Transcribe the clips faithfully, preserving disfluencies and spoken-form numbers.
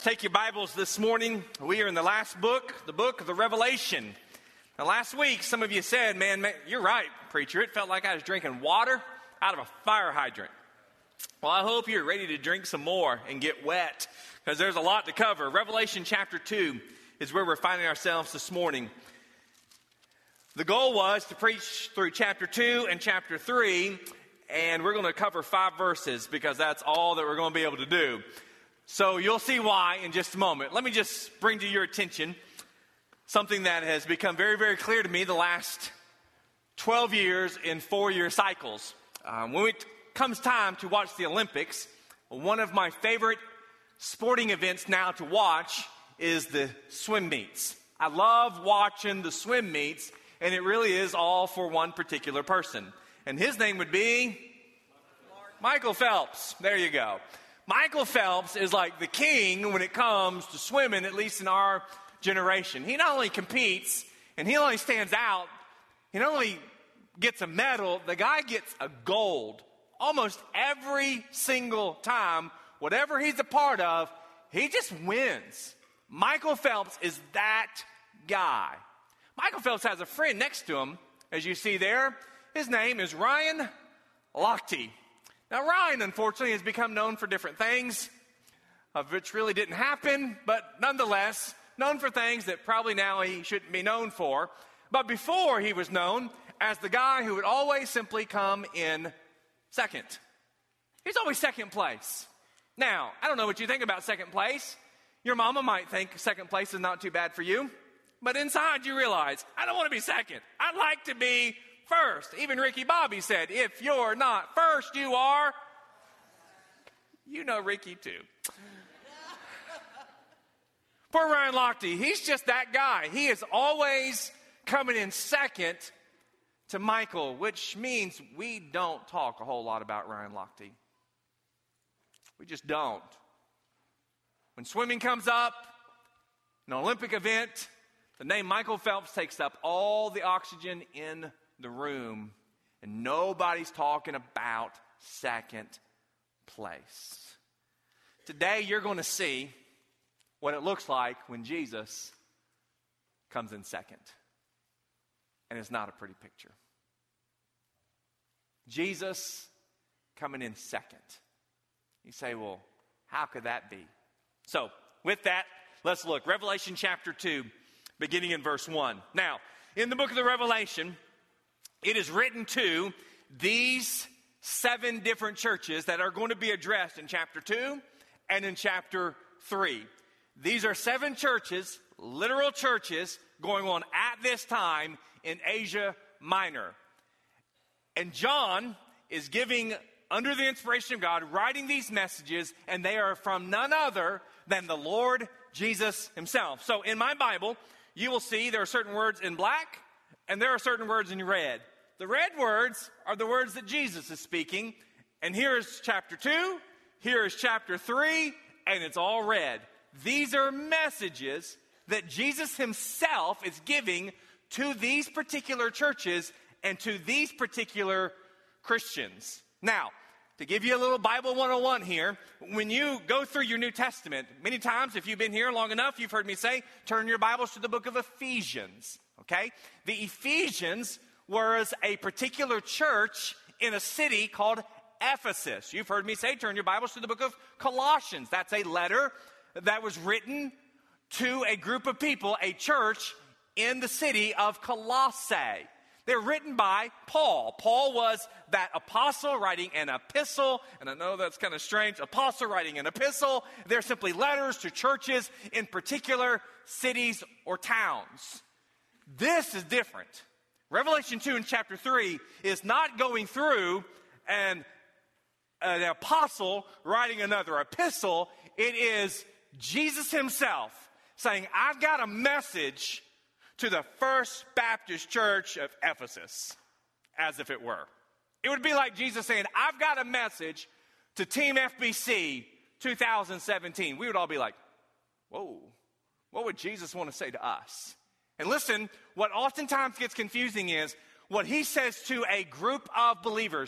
Take your Bibles this morning. We are in the last book, the book of the Revelation. Now, last week, some of you said, man, man, you're right, preacher. It felt like I was drinking water out of a fire hydrant. Well, I hope you're ready to drink some more and get wet, because there's a lot to cover. Revelation chapter two is where we're finding ourselves this morning. The goal was to preach through chapter two and chapter three, and we're going to cover five verses because that's all that we're going to be able to do. So you'll see why in just a moment. Let me just bring to your attention something that has become very, very clear to me the last twelve years in four-year cycles. Um, when it comes time to watch the Olympics, one of my favorite sporting events now to watch is the swim meets. I love watching the swim meets, and it really is all for one particular person. And his name would be Michael Phelps. There you go. Michael Phelps is like the king when it comes to swimming, at least in our generation. He not only competes and he not only stands out, he not only gets a medal, the guy gets a gold almost every single time. Whatever he's a part of, he just wins. Michael Phelps is that guy. Michael Phelps has a friend next to him, as you see there. His name is Ryan Lochte. Now, Ryan, unfortunately, has become known for different things, of which really didn't happen, but nonetheless, known for things that probably now he shouldn't be known for. But before, he was known as the guy who would always simply come in second. He's always second place. Now, I don't know what you think about second place. Your mama might think second place is not too bad for you, but inside you realize, I don't want to be second. I'd like to be first. Even Ricky Bobby said, if you're not first, you are. You know Ricky too. Poor Ryan Lochte, he's just that guy. He is always coming in second to Michael, which means we don't talk a whole lot about Ryan Lochte. We just don't. When swimming comes up, an Olympic event, the name Michael Phelps takes up all the oxygen in the room, and nobody's talking about second place. Today, you're going to see what it looks like when Jesus comes in second. And it's not a pretty picture. Jesus coming in second. You say, well, how could that be? So, with that, let's look. Revelation chapter two, beginning in verse one. Now, in the book of the Revelation, it is written to these seven different churches that are going to be addressed in chapter two and in chapter three. These are seven churches, literal churches, going on at this time in Asia Minor. And John is giving, under the inspiration of God, writing these messages, and they are from none other than the Lord Jesus himself. So in my Bible, you will see there are certain words in black, and there are certain words in red. The red words are the words that Jesus is speaking. And here is chapter two, here is chapter three, and it's all red. These are messages that Jesus himself is giving to these particular churches and to these particular Christians. Now, to give you a little Bible one oh one here, when you go through your New Testament, many times, if you've been here long enough, you've heard me say, turn your Bibles to the book of Ephesians, okay? The Ephesians was a particular church in a city called Ephesus. You've heard me say, turn your Bibles to the book of Colossians. That's a letter that was written to a group of people, a church in the city of Colossae. They're written by Paul. Paul was that apostle writing an epistle, and I know that's kind of strange, apostle writing an epistle. They're simply letters to churches in particular cities or towns. This is different. Revelation two and chapter three is not going through an, an apostle writing another epistle. It is Jesus himself saying, I've got a message to the First Baptist Church of Ephesus, as if it were. It would be like Jesus saying, I've got a message to Team F B C two thousand seventeen. We would all be like, whoa, what would Jesus want to say to us? And listen, what oftentimes gets confusing is what he says to a group of believers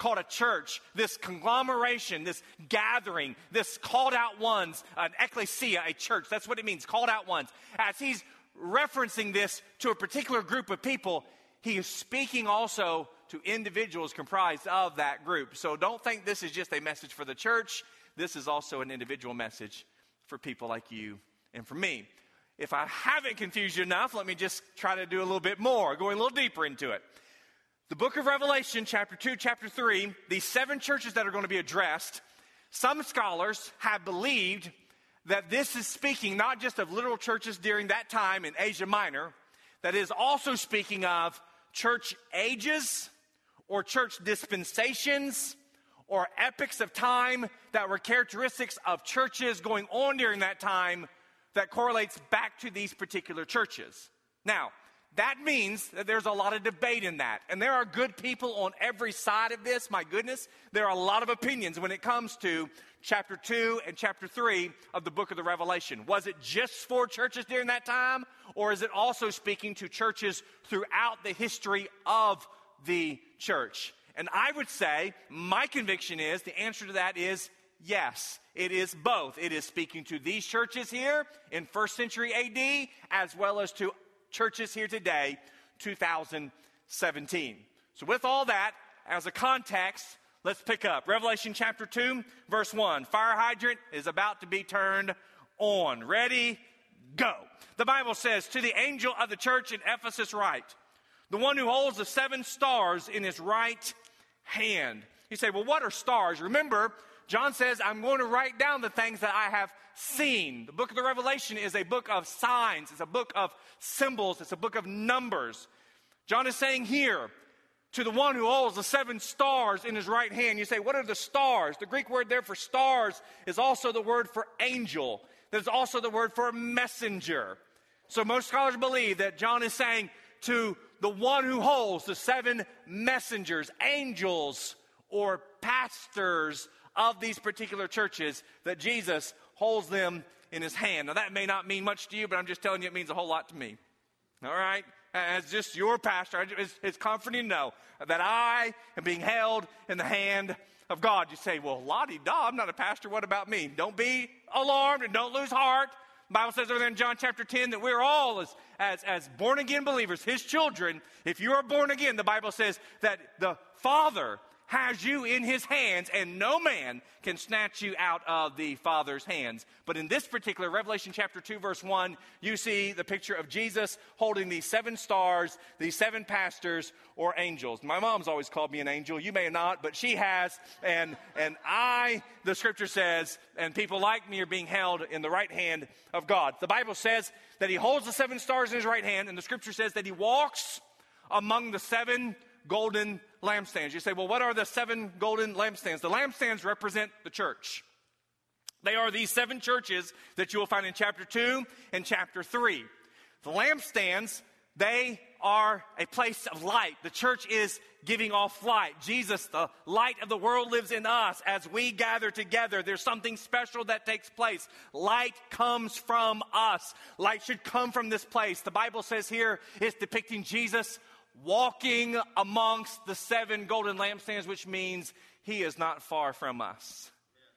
called a church, this conglomeration, this gathering, this called out ones, an ecclesia, a church. That's what it means, called out ones. As he's referencing this to a particular group of people, he is speaking also to individuals comprised of that group. So don't think this is just a message for the church. This is also an individual message for people like you and for me. If I haven't confused you enough, let me just try to do a little bit more, going a little deeper into it. The book of Revelation, chapter two, chapter three, these seven churches that are going to be addressed, some scholars have believed that this is speaking not just of literal churches during that time in Asia Minor, that is also speaking of church ages or church dispensations or epochs of time that were characteristics of churches going on during that time that correlates back to these particular churches. Now, that means that there's a lot of debate in that. And there are good people on every side of this. My goodness, there are a lot of opinions when it comes to chapter two and chapter three of the book of the Revelation. Was it just for churches during that time? Or is it also speaking to churches throughout the history of the church? And I would say, my conviction is, the answer to that is yes. It is both. It is speaking to these churches here in first century A D, as well as to churches here today, two thousand seventeen. So with all that as a context, let's pick up. Revelation chapter two, verse one. Fire hydrant is about to be turned on. Ready? Go. The Bible says, to the angel of the church in Ephesus write, the one who holds the seven stars in his right hand. You say, well, what are stars? Remember, John says, I'm going to write down the things that I have seen. The book of the Revelation is a book of signs. It's a book of symbols. It's a book of numbers. John is saying here, to the one who holds the seven stars in his right hand. You say, what are the stars? The Greek word there for stars is also the word for angel. There's also the word for messenger. So most scholars believe that John is saying to the one who holds the seven messengers, angels, or pastors of these particular churches, that Jesus holds them in his hand. Now that may not mean much to you, but I'm just telling you it means a whole lot to me. All right? As just your pastor, it's, it's comforting to know that I am being held in the hand of God. You say, well, la-di-da, I'm not a pastor. What about me? Don't be alarmed and don't lose heart. The Bible says over there in John chapter ten that we're all as, as, as born-again believers, his children. If you are born again, the Bible says that the Father has you in his hands, and no man can snatch you out of the Father's hands. But in this particular Revelation chapter two, verse one, you see the picture of Jesus holding these seven stars, these seven pastors or angels. My mom's always called me an angel. You may not, but she has. And, and I, the scripture says, and people like me are being held in the right hand of God. The Bible says that he holds the seven stars in his right hand, and the scripture says that he walks among the seven golden lampstands. You say, well, what are the seven golden lampstands? The lampstands represent the church. They are these seven churches that you will find in chapter two and chapter three. The lampstands, they are a place of light. The church is giving off light. Jesus, the light of the world, lives in us. As we gather together, there's something special that takes place. Light comes from us. Light should come from this place. The Bible says here it's depicting Jesus walking amongst the seven golden lampstands, which means he is not far from us.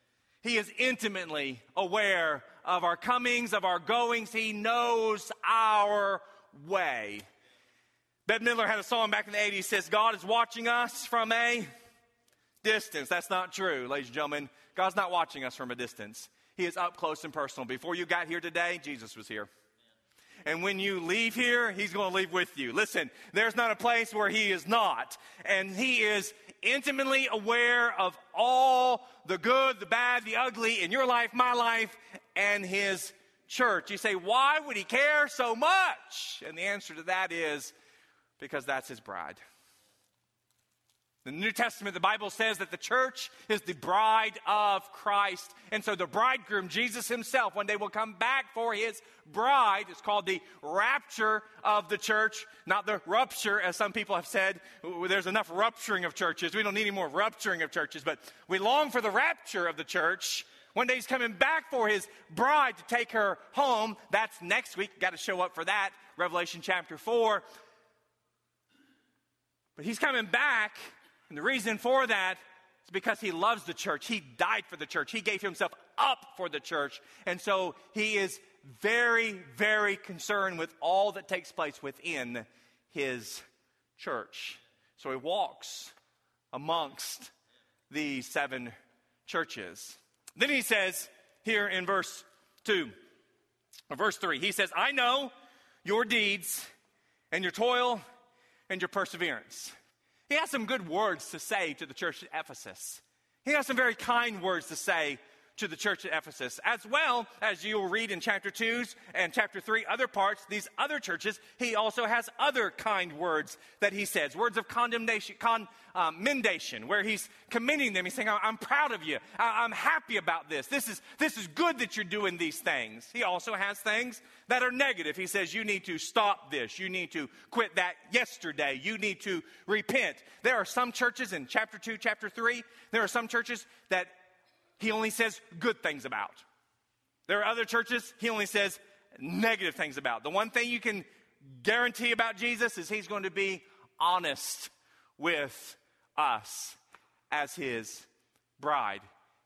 He is intimately aware of our comings, of our goings. He knows our way. Bette Midler had a song back in the eighties, says, God is watching us from a distance. That's not true, ladies and gentlemen. God's not watching us from a distance. He is up close and personal. Before you got here today, Jesus was here. And when you leave here, he's going to leave with you. Listen, there's not a place where he is not. And he is intimately aware of all the good, the bad, the ugly in your life, my life, and his church. You say, why would he care so much? And the answer to that is because that's his bride. In the New Testament, the Bible says that the church is the bride of Christ. And so the bridegroom, Jesus himself, one day will come back for his bride. It's called the rapture of the church, not the rupture, as some people have said. There's enough rupturing of churches. We don't need any more rupturing of churches, but we long for the rapture of the church. One day he's coming back for his bride to take her home. That's next week. Got to show up for that. Revelation chapter four. But he's coming back And the reason for that is because he loves the church. He died for the church. He gave himself up for the church. And so he is very, very concerned with all that takes place within his church. So he walks amongst the seven churches. Then he says here in verse two, or verse three, he says, I know your deeds and your toil and your perseverance. He has some good words to say to the church at Ephesus. He has some very kind words to say to the church at Ephesus, as well as you will read in chapter two and chapter three, other parts, these other churches, he also has other kind words that he says, words of condemnation, con, um, commendation, where he's commending them. He's saying, I'm proud of you. I, I'm happy about this. This is, this is good that you're doing these things. He also has things that are negative. He says, you need to stop this. You need to quit that yesterday. You need to repent. There are some churches in chapter two, chapter three, there are some churches that he only says good things about. There are other churches he only says negative things about. The one thing you can guarantee about Jesus is he's going to be honest with us as his bride.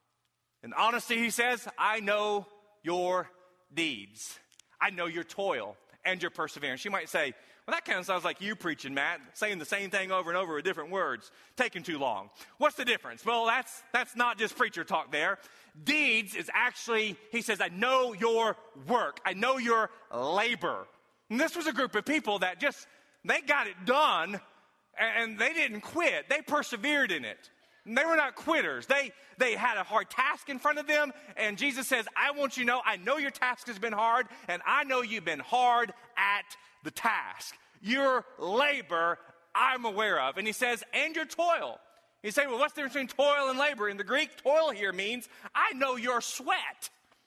In honesty, he says, I know your deeds. I know your toil and your perseverance. You might say, well, that kind of sounds like you preaching, Matt, saying the same thing over and over with different words, taking too long. What's the difference? Well, that's that's not just preacher talk there. Deeds is actually, he says, I know your work. I know your labor. And this was a group of people that just, they got it done, and they didn't quit. They persevered in it. And they were not quitters. They they had a hard task in front of them, and Jesus says, I want you to know, I know your task has been hard, and I know you've been hard at the task. Your labor, I'm aware of. And he says, and your toil. You say, well, what's the difference between toil and labor? In the Greek, toil here means, I know your sweat.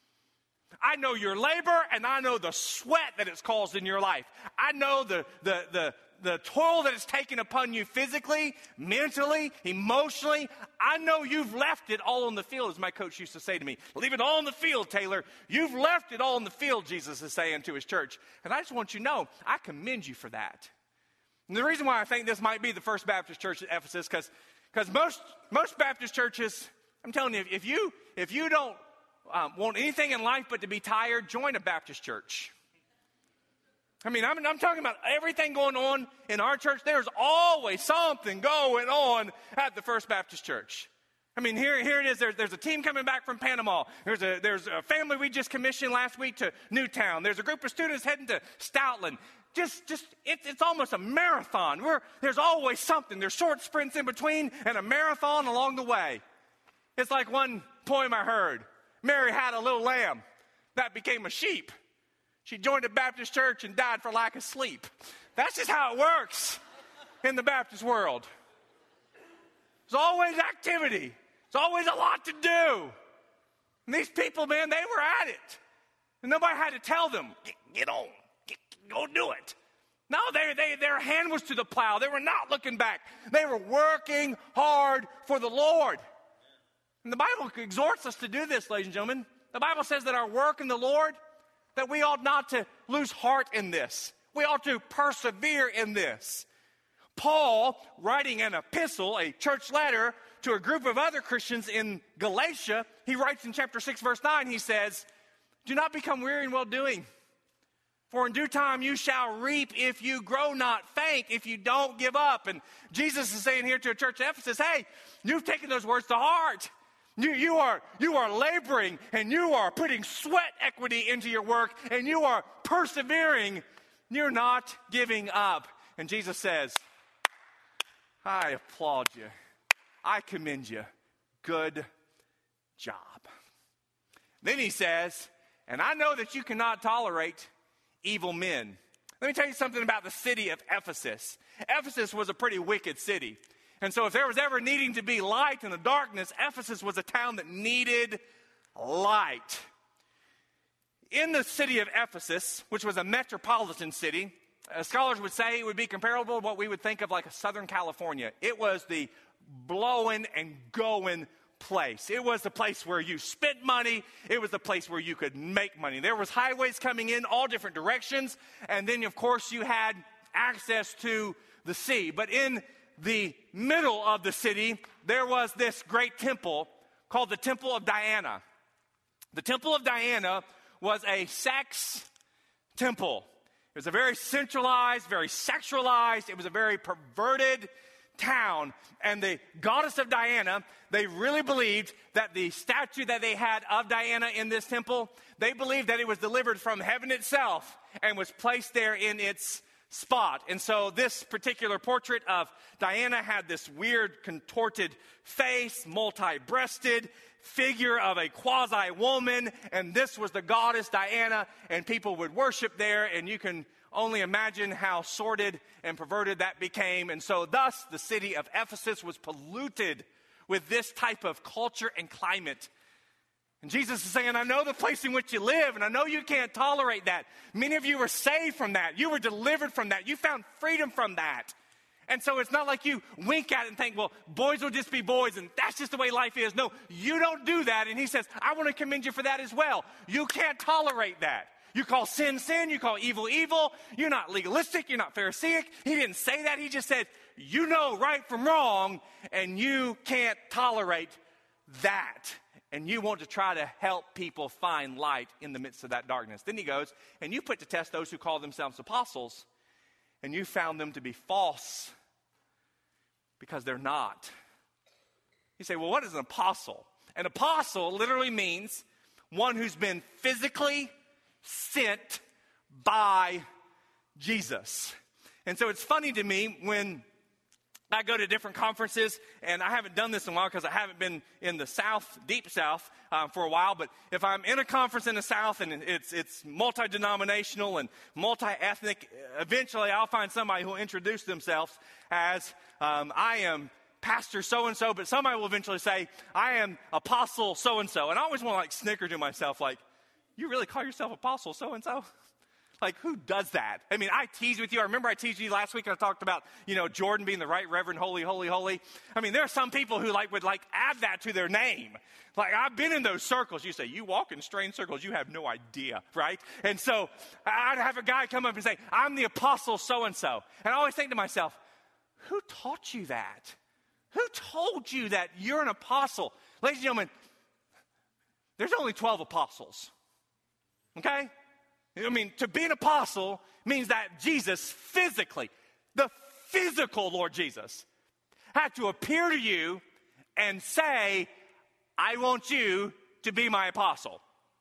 I know your labor, and I know the sweat that it's caused in your life. I know the the the the toil that it's taken upon you physically, mentally, emotionally. I know you've left it all on the field, as my coach used to say to me. Leave it all in the field, Taylor. You've left it all in the field, Jesus is saying to his church. And I just want you to know, I commend you for that. And the reason why I think this might be the First Baptist Church at Ephesus, because because most most Baptist churches, I'm telling you, if you if you don't um, want anything in life but to be tired, join a Baptist church. I mean, I'm, I'm talking about everything going on in our church. There's always something going on at the First Baptist Church. I mean, here, here it is. There's, there's a team coming back from Panama. There's a, there's a family we just commissioned last week to Newtown. There's a group of students heading to Stoutland. Just, just it, it's almost a marathon. We're, there's always something. There's short sprints in between and a marathon along the way. It's like one poem I heard. Mary had a little lamb that became a sheep. She joined a Baptist church and died for lack of sleep. That's just how it works in the Baptist world. There's always activity. There's always a lot to do. And these people, man, they were at it. And nobody had to tell them, get, get on, get, go do it. No, they, they, their hand was to the plow. They were not looking back. They were working hard for the Lord. And the Bible exhorts us to do this, ladies and gentlemen. The Bible says that our work in the Lord, that we ought not to lose heart in this. We ought to persevere in this. Paul, writing an epistle, a church letter, to a group of other Christians in Galatia, he writes in chapter six, verse nine, he says, do not become weary in well-doing, for in due time you shall reap if you grow not faint, if you don't give up. And Jesus is saying here to a church at Ephesus, hey, you've taken those words to heart. You, you, are, you are laboring, and you are putting sweat equity into your work, and you are persevering. You're not giving up. And Jesus says, I applaud you. I commend you. Good job. Then he says, and I know that you cannot tolerate evil men. Let me tell you something about the city of Ephesus. Ephesus was a pretty wicked city. And so if there was ever needing to be light in the darkness, Ephesus was a town that needed light. In the city of Ephesus, which was a metropolitan city, uh, scholars would say it would be comparable to what we would think of like a Southern California. It was the blowing and going place. It was the place where you spent money. It was the place where you could make money. There was highways coming in all different directions. And then, of course, you had access to the sea. But in the middle of the city, there was this great temple called the Temple of Diana. The Temple of Diana was a sex temple. It was a very centralized, very sexualized, it was a very perverted town. And the goddess of Diana, they really believed that the statue that they had of Diana in this temple, they believed that it was delivered from heaven itself and was placed there in its spot. And so this particular portrait of Diana had this weird contorted face, multi-breasted figure of a quasi-woman, and this was the goddess Diana, and people would worship there, and you can only imagine how sordid and perverted that became. And so thus the city of Ephesus was polluted with this type of culture and climate. And Jesus is saying, I know the place in which you live, and I know you can't tolerate that. Many of you were saved from that. You were delivered from that. You found freedom from that. And so it's not like you wink at it and think, well, boys will just be boys, and that's just the way life is. No, you don't do that. And he says, I want to commend you for that as well. You can't tolerate that. You call sin, sin. You call evil, evil. You're not legalistic. You're not Pharisaic. He didn't say that. He just said, you know right from wrong, and you can't tolerate that. And you want to try to help people find light in the midst of that darkness. Then he goes, and you put to test those who call themselves apostles, and you found them to be false because they're not. You say, well, what is an apostle? An apostle literally means one who's been physically sent by Jesus. And so it's funny to me when I go to different conferences, and I haven't done this in a while because I haven't been in the South, deep South, um, for a while. But if I'm in a conference in the South and it's it's multi-denominational and multi-ethnic, eventually I'll find somebody who will introduce themselves as um, I am Pastor so-and-so, but somebody will eventually say, I am Apostle so-and-so. And I always want to like snicker to myself, like, you really call yourself Apostle so-and-so? Like, who does that? I mean, I tease with you. I remember I teased you last week and I talked about, you know, Jordan being the right Reverend, holy, holy, holy. I mean, there are some people who, like, would, like, add that to their name. Like, I've been in those circles. You say, you walk in strange circles. You have no idea, right? And so I'd have a guy come up and say, I'm the Apostle so-and-so. And I always think to myself, who taught you that? Who told you that you're an apostle? Ladies and gentlemen, there's only twelve apostles, okay? I mean, to be an apostle means that Jesus physically, the physical Lord Jesus, had to appear to you and say, I want you to be my apostle.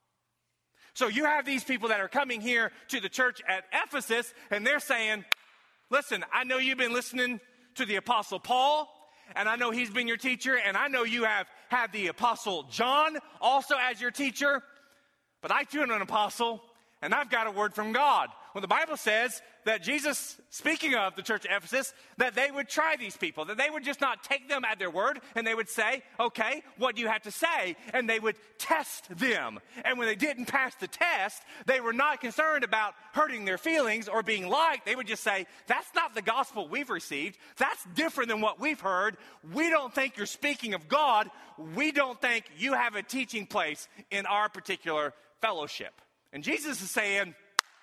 So you have these people that are coming here to the church at Ephesus, and they're saying, listen, I know you've been listening to the Apostle Paul, and I know he's been your teacher, and I know you have had the Apostle John also as your teacher, but I too am an apostle, and I've got a word from God. Well, the Bible says that Jesus, speaking of the church of Ephesus, that they would try these people, that they would just not take them at their word, and they would say, okay, what do you have to say? And they would test them. And when they didn't pass the test, they were not concerned about hurting their feelings or being liked. They would just say, that's not the gospel we've received. That's different than what we've heard. We don't think you're speaking of God. We don't think you have a teaching place in our particular fellowship. And Jesus is saying,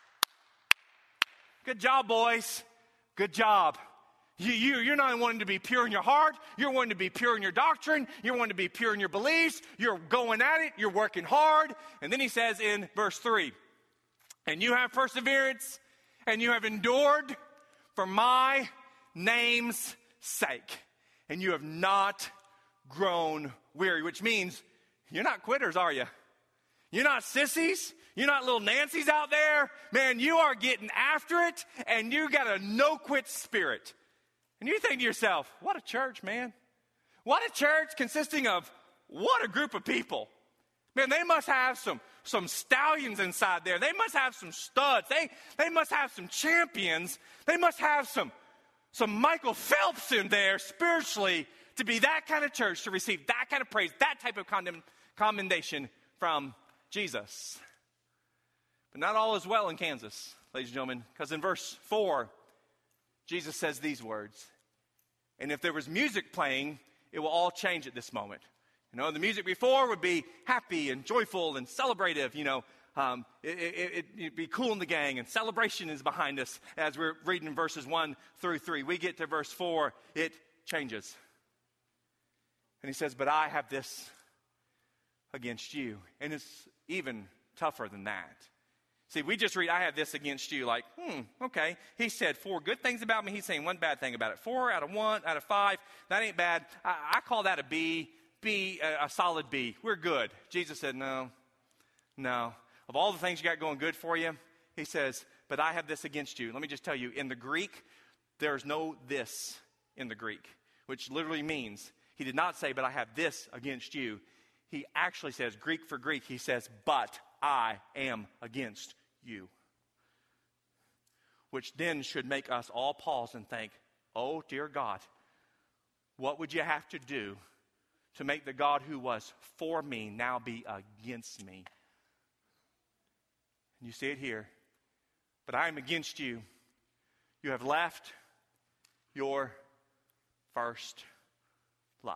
good job, boys. Good job. You, you, you're not wanting to be pure in your heart. You're wanting to be pure in your doctrine. You're wanting to be pure in your beliefs. You're going at it. You're working hard. And then he says in verse three, and you have perseverance, and you have endured for my name's sake. And you have not grown weary, which means you're not quitters, are you? You're not sissies. You're not little Nancy's out there. Man, you are getting after it, and you got a no-quit spirit. And you think to yourself, what a church, man. What a church consisting of what a group of people. Man, they must have some, some stallions inside there. They must have some studs. They, they must have some champions. They must have some, some Michael Phelps in there spiritually to be that kind of church, to receive that kind of praise, that type of condemn, commendation from Jesus. But not all is well in Kansas, ladies and gentlemen, because in verse four, Jesus says these words, and if there was music playing, it will all change at this moment. You know, the music before would be happy and joyful and celebrative, you know, um, it, it, it, it'd be cool in the gang, and celebration is behind us as we're reading verses one through three. We get to verse four, it changes. And he says, but I have this against you. And it's even tougher than that. See, we just read, I have this against you, like, hmm, okay. He said four good things about me. He's saying one bad thing about it. Four out of one, out of five, that ain't bad. I, I call that a B, B, a, a solid B. We're good. Jesus said, no, no. Of all the things you got going good for you, he says, but I have this against you. Let me just tell you, in the Greek, there's no this in the Greek, which literally means, he did not say, but I have this against you. He actually says, Greek for Greek, he says, but I am against you. Which then should make us all pause and think, oh, dear God, what would you have to do to make the God who was for me now be against me? And you see it here. But I am against you. You have left your first love.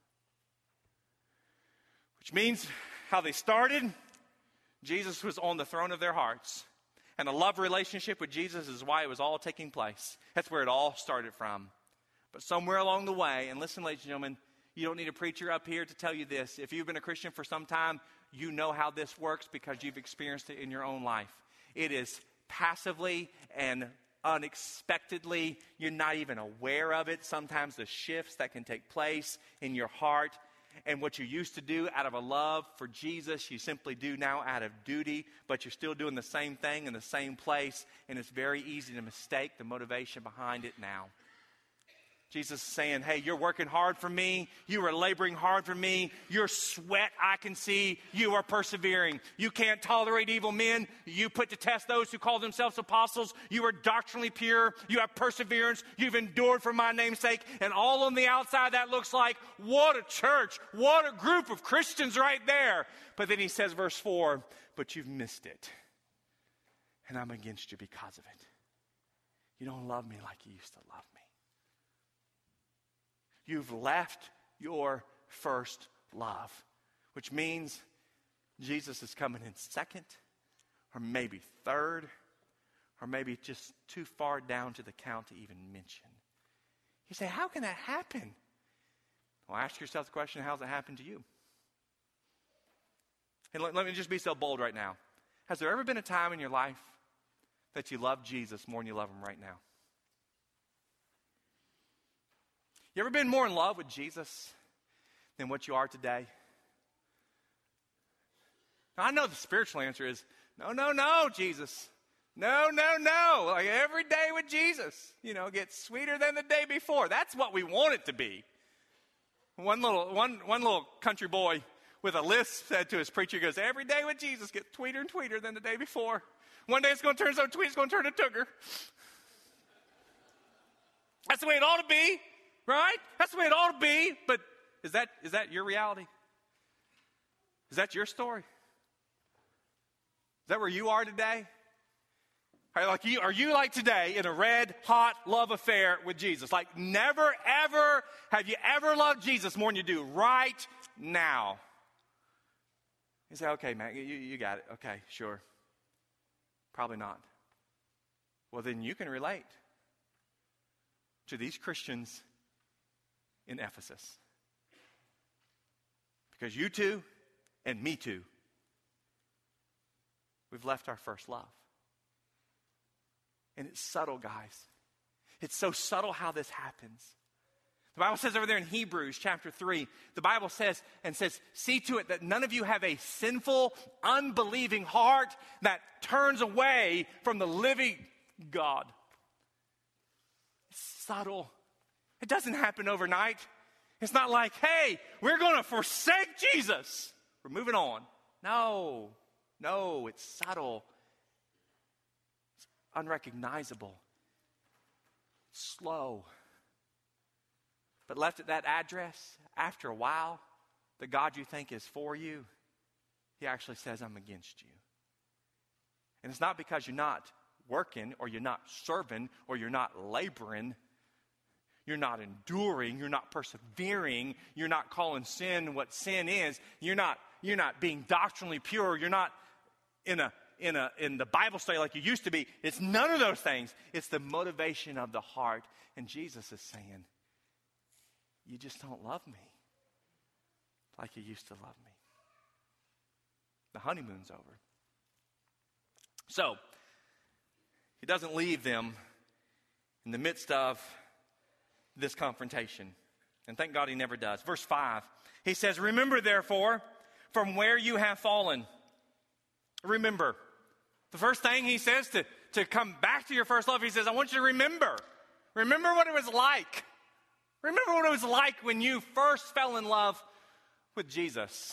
Which means how they started, Jesus was on the throne of their hearts. And a love relationship with Jesus is why it was all taking place. That's where it all started from. But somewhere along the way, and listen, ladies and gentlemen, you don't need a preacher up here to tell you this. If you've been a Christian for some time, you know how this works because you've experienced it in your own life. It is passively and unexpectedly. You're not even aware of it. Sometimes the shifts that can take place in your heart. And what you used to do out of a love for Jesus, you simply do now out of duty, but you're still doing the same thing in the same place, and it's very easy to mistake the motivation behind it now. Jesus is saying, hey, you're working hard for me. You are laboring hard for me. Your sweat I can see. You are persevering. You can't tolerate evil men. You put to test those who call themselves apostles. You are doctrinally pure. You have perseverance. You've endured for my name's sake. And all on the outside that looks like, what a church. What a group of Christians right there. But then he says, verse four, but you've missed it. And I'm against you because of it. You don't love me like you used to love me. You've left your first love, which means Jesus is coming in second, or maybe third, or maybe just too far down to the count to even mention. You say, how can that happen? Well, ask yourself the question, how's it happen to you? And let, let me just be so bold right now. Has there ever been a time in your life that you love Jesus more than you love him right now? You ever been more in love with Jesus than what you are today? Now, I know the spiritual answer is, no, no, no, Jesus. No, no, no. Like every day with Jesus, you know, gets sweeter than the day before. That's what we want it to be. One little, one, one little country boy with a lisp said to his preacher, he goes, every day with Jesus gets tweeter and tweeter than the day before. One day it's going to turn so tweet, it's going to turn to tooger. That's the way it ought to be. Right? That's the way it ought to be. But is that is that your reality? Is that your story? Is that where you are today? Are, like you, are you like today in a red hot love affair with Jesus? Like never ever have you ever loved Jesus more than you do right now? You say, okay, man, you, you got it. Okay, sure. Probably not. Well, then you can relate to these Christians in Ephesus. Because you too, and me too, we've left our first love. And it's subtle, guys. It's so subtle how this happens. The Bible says over there in Hebrews chapter three, the Bible says and says, see to it that none of you have a sinful, unbelieving heart that turns away from the living God. It's subtle. It doesn't happen overnight. It's not like, hey, we're going to forsake Jesus. We're moving on. No, no, it's subtle. It's unrecognizable. It's slow. But left at that address, after a while, the God you think is for you, he actually says, I'm against you. And it's not because you're not working or you're not serving or you're not laboring. You're not enduring. You're not persevering. You're not calling sin what sin is. You're not, you're not being doctrinally pure. You're not in a in a in the Bible study like you used to be. It's none of those things. It's the motivation of the heart. And Jesus is saying, you just don't love me like you used to love me. The honeymoon's over. So, he doesn't leave them in the midst of this confrontation. And thank God he never does. Verse five, he says, remember therefore from where you have fallen. Remember. The first thing he says to, to come back to your first love, he says, I want you to remember. Remember what it was like. Remember what it was like when you first fell in love with Jesus.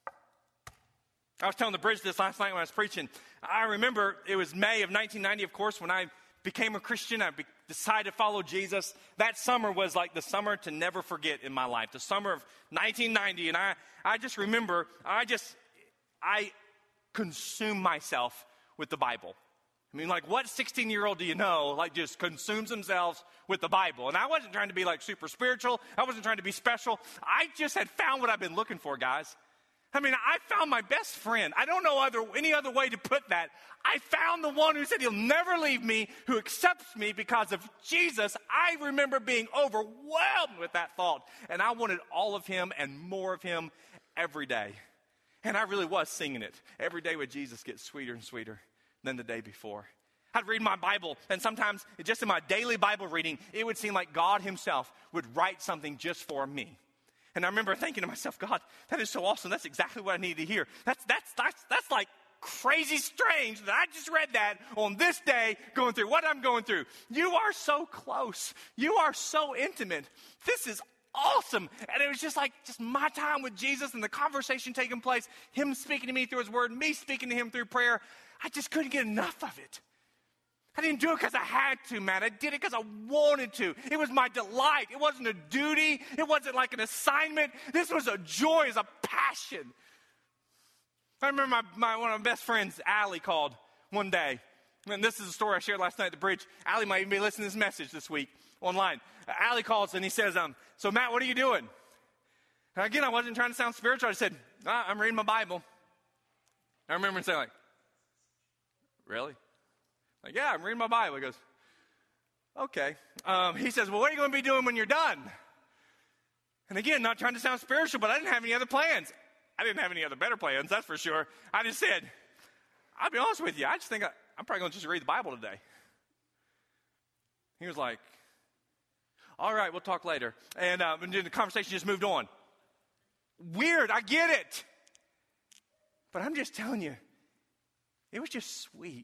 I was telling the bridge this last night when I was preaching. I remember it was May of nineteen ninety, of course, when I became a Christian. I be- decided to follow Jesus. That summer was like the summer to never forget in my life. The summer of nineteen ninety. And I, I just remember, I just, I consumed myself with the Bible. I mean, like, what sixteen-year-old do you know, like, just consumes themselves with the Bible? And I wasn't trying to be, like, super spiritual. I wasn't trying to be special. I just had found what I've been looking for, guys. I mean, I found my best friend. I don't know other any other way to put that. I found the one who said he'll never leave me, who accepts me because of Jesus. I remember being overwhelmed with that thought. And I wanted all of him and more of him every day. And I really was singing it. Every day with Jesus gets sweeter and sweeter than the day before. I'd read my Bible, and sometimes just in my daily Bible reading, it would seem like God himself would write something just for me. And I remember thinking to myself, God, that is so awesome. That's exactly what I need to hear. That's, that's, that's, that's like crazy strange that I just read that on this day going through what I'm going through. You are so close. You are so intimate. This is awesome. And it was just like just my time with Jesus and the conversation taking place, him speaking to me through his word, me speaking to him through prayer. I just couldn't get enough of it. I didn't do it because I had to, man. I did it because I wanted to. It was my delight. It wasn't a duty. It wasn't like an assignment. This was a joy. It was a passion. I remember my, my one of my best friends, Allie, called one day. And this is a story I shared last night at the bridge. Allie might even be listening to this message this week online. Uh, Allie calls and he says, um, so Matt, what are you doing? And again, I wasn't trying to sound spiritual. I said, ah, I'm reading my Bible. I remember him saying like, really? Like, yeah, I'm reading my Bible. He goes, okay. Um, he says, well, what are you going to be doing when you're done? And again, not trying to sound spiritual, but I didn't have any other plans. I didn't have any other better plans, that's for sure. I just said, I'll be honest with you. I just think I, I'm probably going to just read the Bible today. He was like, all right, we'll talk later. And, uh, and the conversation just moved on. Weird, I get it. But I'm just telling you, it was just sweet.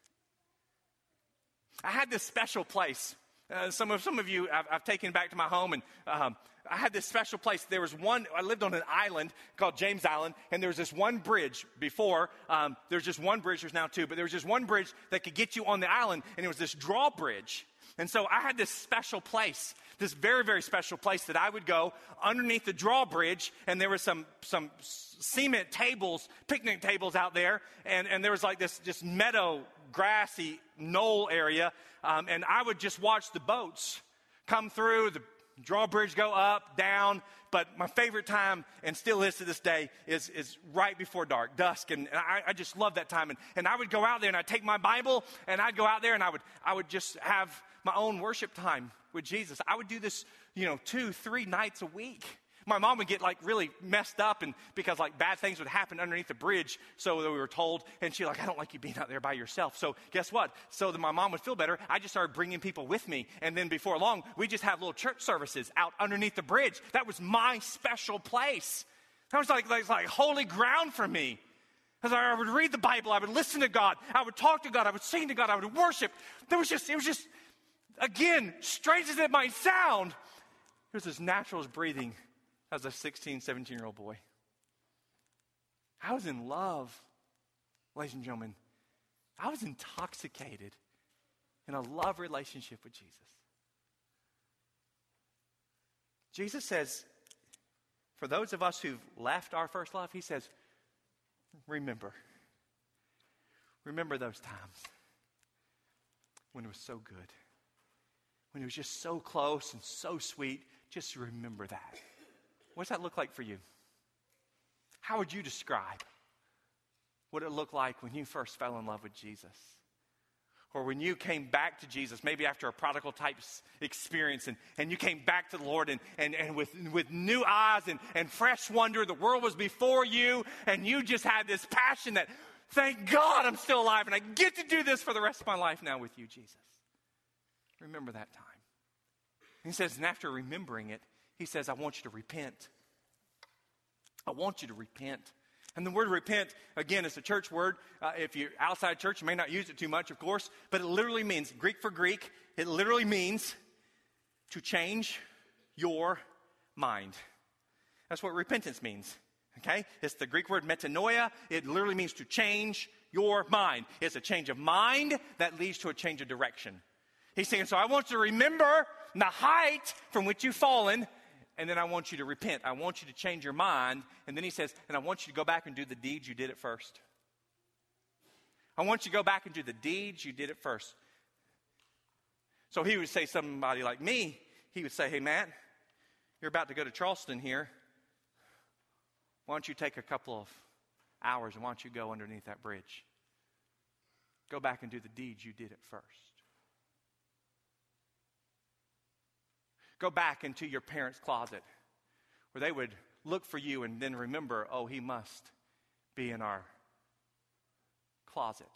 I had this special place. Uh, some of some of you I've, I've taken back to my home, and um, I had this special place. There was one. I lived on an island called James Island, and there was this one bridge before. Um, there's just one bridge. There's now two, but there was just one bridge that could get you on the island, and it was this drawbridge. And so I had this special place, this very, very special place that I would go underneath the drawbridge, and there were some some cement tables, picnic tables out there, and, and there was like this just meadow, grassy knoll area, um, and I would just watch the boats come through, the drawbridge go up, down, but my favorite time, and still is to this day, is, is right before dark, dusk, and, and I, I just love that time, and, and I would go out there, and I'd take my Bible, and I'd go out there, and I would I would just have my own worship time with Jesus. I would do this, you know, two, three nights a week. My mom would get like really messed up, and because like bad things would happen underneath the bridge, so that we were told, and she's like, I don't like you being out there by yourself. So guess what? So that my mom would feel better, I just started bringing people with me, and then before long, we just have little church services out underneath the bridge. That was my special place. That was like, like, like holy ground for me. Because I would read the Bible, I would listen to God, I would talk to God, I would sing to God, I would worship. There was just, it was just, again, strange as it might sound, it was as natural as breathing. As a sixteen, seventeen-year-old boy. I was in love, ladies and gentlemen. I was intoxicated in a love relationship with Jesus. Jesus says, for those of us who've left our first love, he says, remember. Remember those times when it was so good. When it was just so close and so sweet. Just remember that. What does that look like for you? How would you describe what it looked like when you first fell in love with Jesus. Or when you came back to Jesus, maybe after a prodigal type experience, and, and you came back to the Lord and, and, and with, with new eyes and, and fresh wonder, the world was before you, and you just had this passion that, thank God I'm still alive, and I get to do this for the rest of my life now with you, Jesus. Remember that time. And he says, and after remembering it, he says, I want you to repent. I want you to repent. And the word repent, again, is a church word. Uh, if you're outside church, you may not use it too much, of course. But it literally means, Greek for Greek, it literally means to change your mind. That's what repentance means, okay? It's the Greek word metanoia. It literally means to change your mind. It's a change of mind that leads to a change of direction. He's saying, so I want you to remember the height from which you've fallen, and then I want you to repent. I want you to change your mind. And then he says, and I want you to go back and do the deeds you did at first. I want you to go back and do the deeds you did at first. So he would say, somebody like me, he would say, hey, Matt, you're about to go to Charleston here. Why don't you take a couple of hours and why don't you go underneath that bridge? Go back and do the deeds you did at first. Go back into your parents' closet where they would look for you and then remember, oh, he must be in our closet.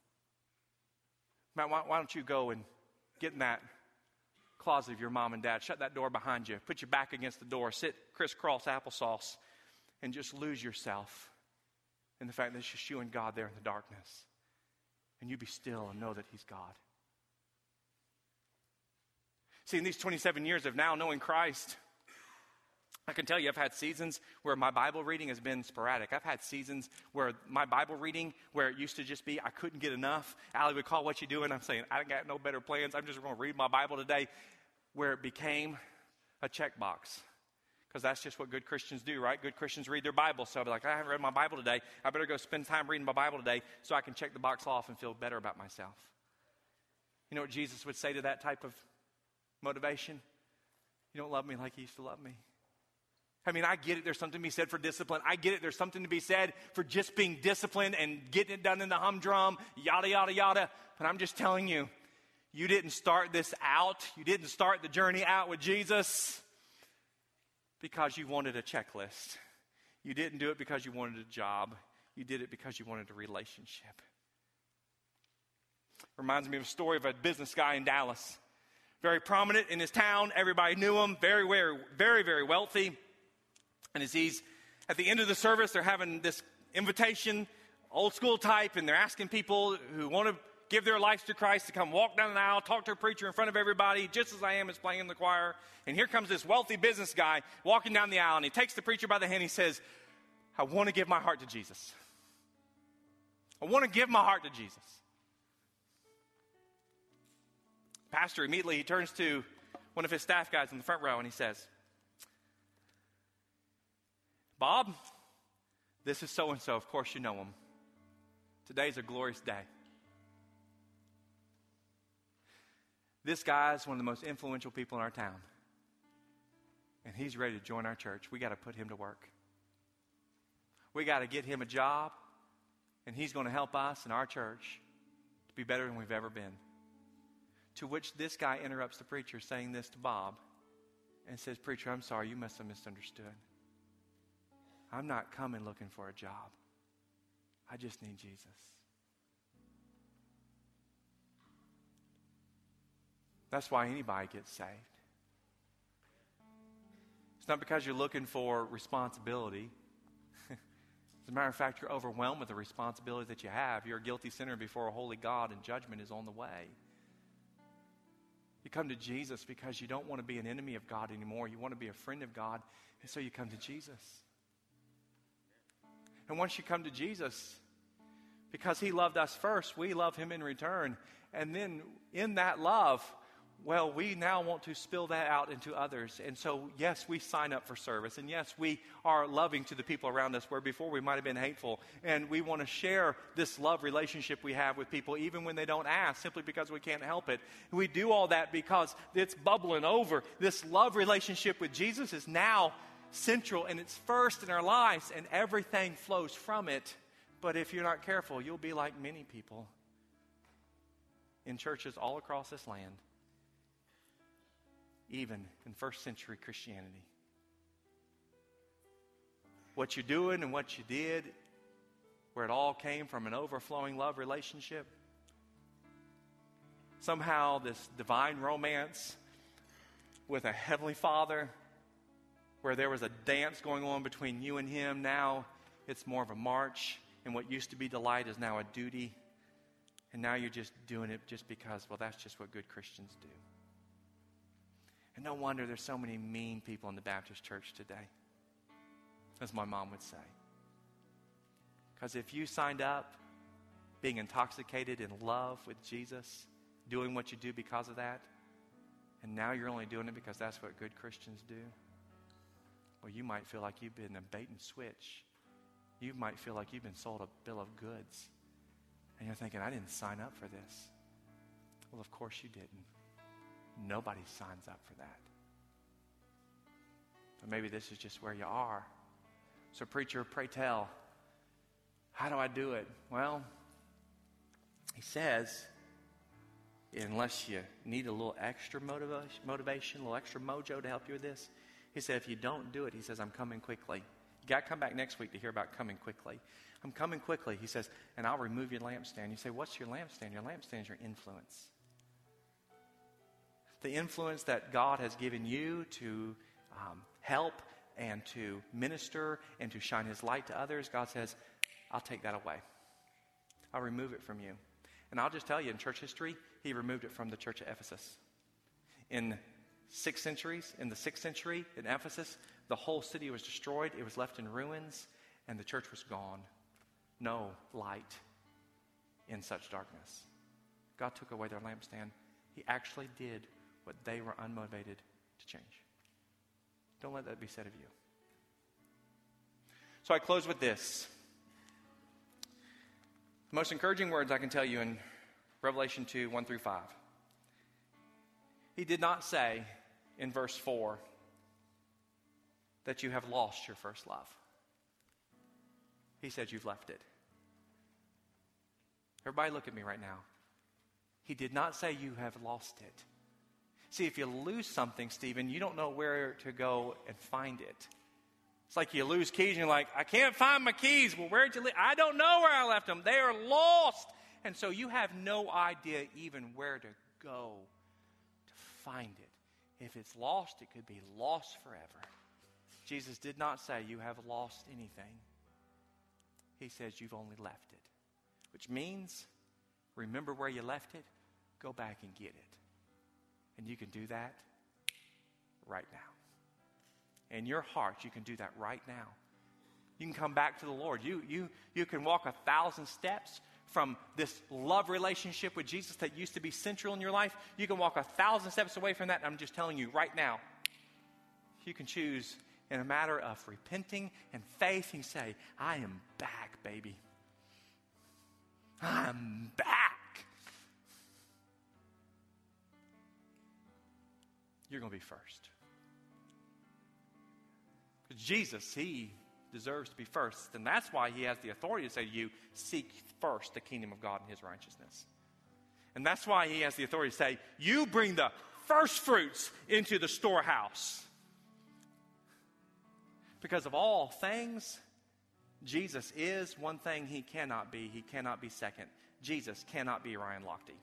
Matt, why, why don't you go and get in that closet of your mom and dad, shut that door behind you, put your back against the door, sit crisscross applesauce, and just lose yourself in the fact that it's just you and God there in the darkness. And you be still and know that he's God. See, in these twenty-seven years of now knowing Christ, I can tell you I've had seasons where my Bible reading has been sporadic. I've had seasons where my Bible reading, where it used to just be, I couldn't get enough. Allie would call, what you doing? I'm saying, I got no better plans. I'm just going to read my Bible today. Where it became a checkbox. Because that's just what good Christians do, right? Good Christians read their Bible. So I'll be like, I haven't read my Bible today. I better go spend time reading my Bible today so I can check the box off and feel better about myself. You know what Jesus would say to that type of motivation? You don't love me like you used to love me. I mean, I get it. There's something to be said for discipline. I get it. There's something to be said for just being disciplined and getting it done in the humdrum, yada, yada, yada. But I'm just telling you, you didn't start this out. You didn't start the journey out with Jesus because you wanted a checklist. You didn't do it because you wanted a job. You did it because you wanted a relationship. Reminds me of a story of a business guy in Dallas. Very prominent in his town. Everybody knew him. Very, very, very, very wealthy. And as he's at the end of the service, they're having this invitation, old school type, and they're asking people who want to give their lives to Christ to come walk down the aisle, talk to a preacher in front of everybody, just as I am is playing in the choir. And here comes this wealthy business guy walking down the aisle, and he takes the preacher by the hand. And he says, I want to give my heart to Jesus. I want to give my heart to Jesus. Pastor immediately, he turns to one of his staff guys in the front row, and he says, Bob, this is so-and-so. Of course you know him. Today's a glorious day. This guy is one of the most influential people in our town. And he's ready to join our church. We got to put him to work. We got to get him a job. And he's going to help us in our church to be better than we've ever been. To which this guy interrupts the preacher saying this to Bob and says, Preacher, I'm sorry, you must have misunderstood. I'm not coming looking for a job. I just need Jesus. That's why anybody gets saved. It's not because you're looking for responsibility. As a matter of fact, you're overwhelmed with the responsibility that you have. You're a guilty sinner before a holy God, and judgment is on the way. You come to Jesus because you don't want to be an enemy of God anymore. You want to be a friend of God, and so you come to Jesus. And once you come to Jesus, because he loved us first, we love him in return. And then in that love, well, we now want to spill that out into others. And so, yes, we sign up for service. And yes, we are loving to the people around us where before we might have been hateful. And we want to share this love relationship we have with people even when they don't ask, simply because we can't help it. We do all that because it's bubbling over. This love relationship with Jesus is now central and it's first in our lives, and everything flows from it But if you're not careful, you'll be like many people in churches all across this land, even in first century Christianity. What you're doing and what you did, where it all came from an overflowing love relationship, somehow this divine romance with a heavenly Father, where there was a dance going on between you and him, now it's more of a march, and what used to be delight is now a duty, and now you're just doing it just because, well, that's just what good Christians do. And no wonder there's so many mean people in the Baptist church today, as my mom would say. Because if you signed up being intoxicated in love with Jesus, doing what you do because of that, and now you're only doing it because that's what good Christians do, well, you might feel like you've been a bait and switch. You might feel like you've been sold a bill of goods. And you're thinking, I didn't sign up for this. Well, of course you didn't. Nobody signs up for that. But maybe this is just where you are. So preacher, pray tell, how do I do it? Well, he says, unless you need a little extra motivation, motivation, a little extra mojo to help you with this, he said, if you don't do it, he says, I'm coming quickly. You got to come back next week to hear about coming quickly. I'm coming quickly, he says, and I'll remove your lampstand. You say, what's your lampstand? Your lampstand is your influence. The influence that God has given you to um, help and to minister and to shine his light to others, God says, I'll take that away. I'll remove it from you. And I'll just tell you, in church history, he removed it from the church of Ephesus. In six centuries, in the sixth century in Ephesus, the whole city was destroyed. It was left in ruins, and the church was gone. No light in such darkness. God took away their lampstand. He actually did what they were unmotivated to change. Don't let that be said of you. So I close with this. The most encouraging words I can tell you in Revelation two, one through five. He did not say in verse four that you have lost your first love. He said you've left it. Everybody look at me right now. He did not say you have lost it. See, if you lose something, Stephen, you don't know where to go and find it. It's like you lose keys and you're like, I can't find my keys. Well, where'd you leave? I don't know where I left them. They are lost. And so you have no idea even where to go to find it. If it's lost, it could be lost forever. Jesus did not say you have lost anything. He says you've only left it. Which means, remember where you left it, go back and get it. And you can do that right now. In your heart, you can do that right now. You can come back to the Lord. You, you, you can walk a thousand steps from this love relationship with Jesus that used to be central in your life. You can walk a thousand steps away from that. And I'm just telling you right now, you can choose in a matter of repenting and faith. You say, I am back, baby. I'm back. You're going to be first. Because Jesus, he deserves to be first. And that's why he has the authority to say to you, seek first the kingdom of God and his righteousness. And that's why he has the authority to say, you bring the first fruits into the storehouse. Because of all things, Jesus is one thing he cannot be. He cannot be second. Jesus cannot be Ryan Lochte.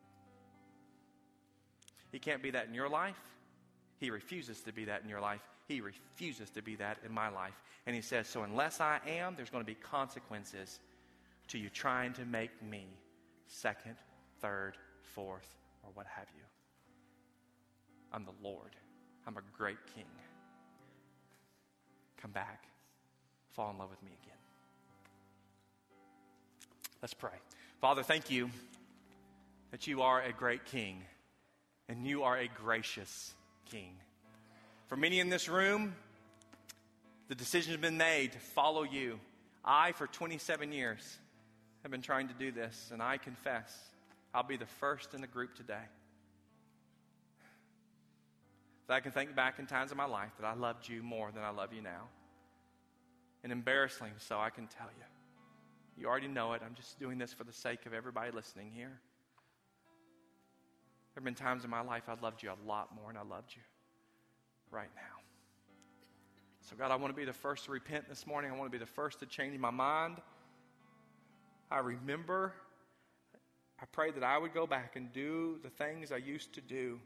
He can't be that in your life. He refuses to be that in your life. He refuses to be that in my life. And he says, so unless I am, there's going to be consequences to you trying to make me second, third, fourth, or what have you. I'm the Lord. I'm a great king. Come back. Fall in love with me again. Let's pray. Father, thank you that you are a great king and you are a gracious king. For many in this room, the decision has been made to follow you. I, for twenty-seven years, have been trying to do this, and I confess I'll be the first in the group today. That I can think back in times of my life that I loved you more than I love you now. And embarrassingly so, I can tell you You already know it. I'm just doing this for the sake of everybody listening here. There have been times in my life I loved you a lot more than I loved you right now. So God, I want to be the first to repent this morning. I want to be the first to change my mind. I remember, I pray that I would go back and do the things I used to do.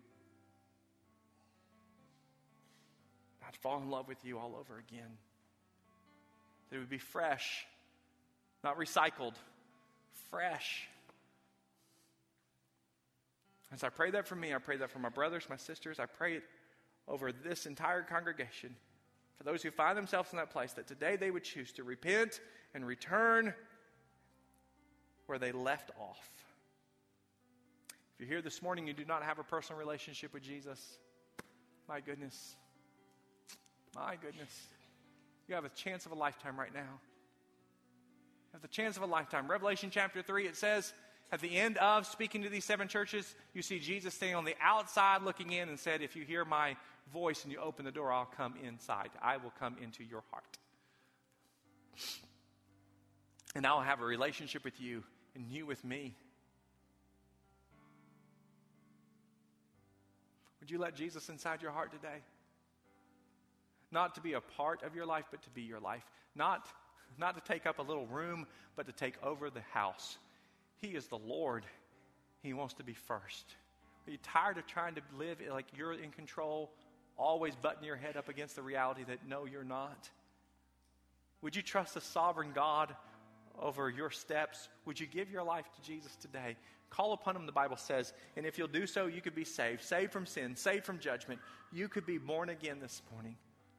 I'd fall in love with you all over again. That it would be fresh, not recycled, fresh. As I pray that for me, I pray that for my brothers, my sisters. I pray it over this entire congregation. For those who find themselves in that place, that today they would choose to repent and return where they left off. If you're here this morning, you do not have a personal relationship with Jesus, my goodness, my goodness, you have a chance of a lifetime right now. You have the chance of a lifetime. Revelation chapter three, it says, at the end of speaking to these seven churches, you see Jesus standing on the outside looking in and said, if you hear my voice and you open the door, I'll come inside. I will come into your heart. And I'll have a relationship with you and you with me. Would you let Jesus inside your heart today? Not to be a part of your life, but to be your life. Not, not to take up a little room, but to take over the house. He is the Lord. He wants to be first. Are you tired of trying to live like you're in control, always butting your head up against the reality that no, you're not? Would you trust the sovereign God over your steps? Would you give your life to Jesus today? Call upon him, the Bible says, and if you'll do so, you could be saved. Saved from sin, saved from judgment. You could be born again this morning.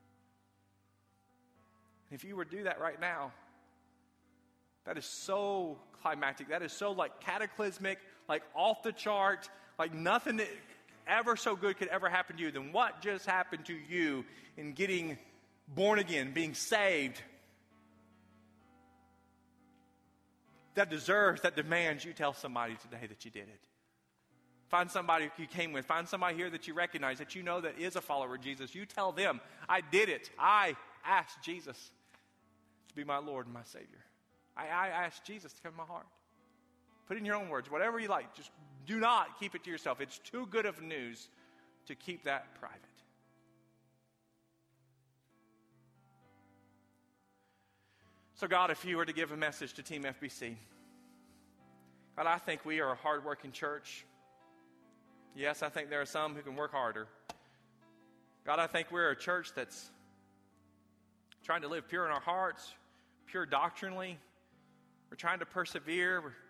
If you were to do that right now, that is so climactic. That is so like cataclysmic, like off the chart, like nothing that ever so good could ever happen to you. Then what just happened to you in getting born again, being saved? That deserves, that demands you tell somebody today that you did it. Find somebody you came with. Find somebody here that you recognize, that you know that is a follower of Jesus. You tell them, I did it. I asked Jesus to be my Lord and my Savior. I, I asked Jesus to come in my heart. Put it in your own words, whatever you like. Just do not keep it to yourself. It's too good of news to keep that private. So God, if you were to give a message to Team F B C, God, I think we are a hardworking church. Yes, I think there are some who can work harder. God, I think we're a church that's trying to live pure in our hearts, pure doctrinally. We're trying to persevere. We're,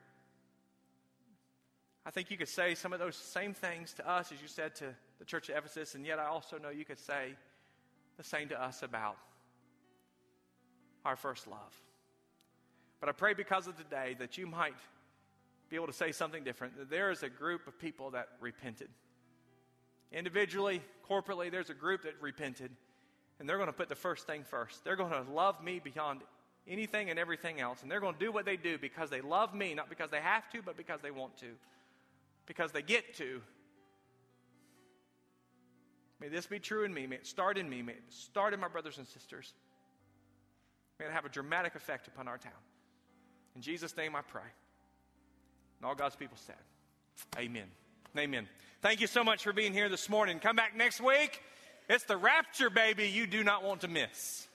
I think you could say some of those same things to us as you said to the church of Ephesus, and yet I also know you could say the same to us about our first love. But I pray because of today that you might be able to say something different, that there is a group of people that repented. Individually, corporately, there's a group that repented, and they're going to put the first thing first. They're going to love me beyond anything and everything else, and they're going to do what they do because they love me, not because they have to, but because they want to, because they get to. May this be true in me. May it start in me. May it start in my brothers and sisters. May it have a dramatic effect upon our town. In Jesus' name I pray. And all God's people said, amen. Amen. Thank you so much for being here this morning. Come back next week. It's the rapture, baby, you do not want to miss.